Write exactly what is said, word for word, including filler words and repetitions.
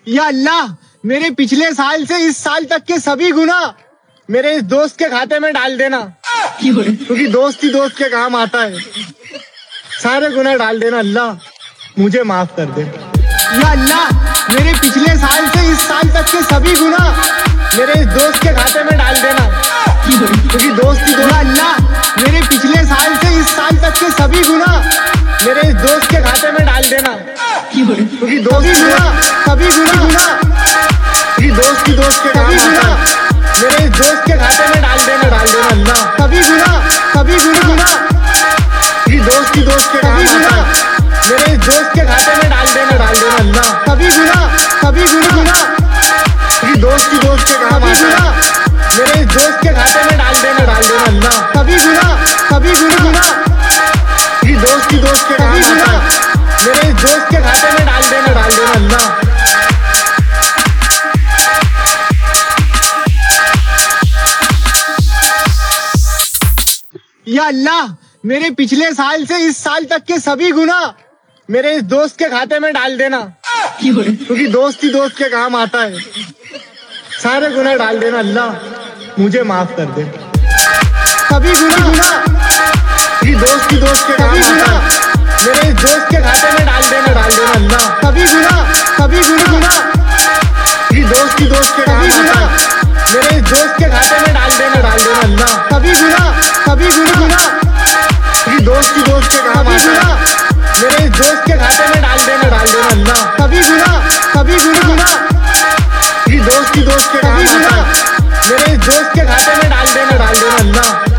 या अल्लाह, मेरे पिछले साल से इस साल तक के सभी गुना मेरे इस दोस्त के खाते में डाल देना, क्योंकि दोस्त ही दोस्त के काम आता है। सारे गुना डाल देना अल्लाह, मुझे माफ कर दे। या अल्लाह, मेरे पिछले साल से इस साल तक के सभी गुना मेरे इस दोस्त के खाते में डाल देना, क्योंकि दोस्त ही दोस्त। अल्लाह, मेरे पिछले साल से इस साल तक के सभी गुना मेरे इस दोस्त के खाते में डाल देना, क्योंकि दोस्त ही गुना, सभी गुना गुना क्योंकि दोस्त ही दोस्त के काम आता है। मेरे इस दोस्त के खाते में डाल देना, डाल देना अल्लाह, सभी गुना, सभी गुना गुना क्योंकि दोस्त ही दोस्त के काम आता है। मेरे इस दोस्त के खाते में डाल देना, डाल देना अल्लाह, सभी गुना, सभी गुना गुना क्योंकि दोस्त ही दोस्त के काम आता है। मेरे इस दोस्त के खाते में डाल देना, डाल देना अल्लाह, सभी गुना, सभी गुना गुना क्योंकि दोस्त ही दोस्त के काम आता है। मेरे इस दोस्त के खाते में डाल देना, डाल देना अल्लाह। या अल्लाह, मेरे पिछले साल से इस साल तक के सभी गुना मेरे इस दोस्त के खाते में डाल देना, क्योंकि दोस्त ही दोस्त के काम आता है। सारे गुना डाल देना अल्लाह, मुझे माफ कर दे। सभी गुना गुना क्योंकि दोस्त ही दोस्त के काम आता है। मेरे इस दोस्त के खाते में डाल देना, डाल देना अल्लाह, सभी गुना, सभी गुना गुना क्योंकि दोस्त ही दोस्त के काम आता है। मेरे इस दोस्त के खाते में डाल देना, डाल देना अल्लाह, सभी गुना, सभी गुना गुना क्योंकि दोस्त ही दोस्त के काम आता है। मेरे इस दोस्त के खाते में डाल देना, डाल देना अल्लाह, सभी गुना, सभी गुना गुना क्योंकि दोस्त ही दोस्त के काम आता है। मेरे इस दोस्त के खाते में डाल देना, डाल देना अल्लाह।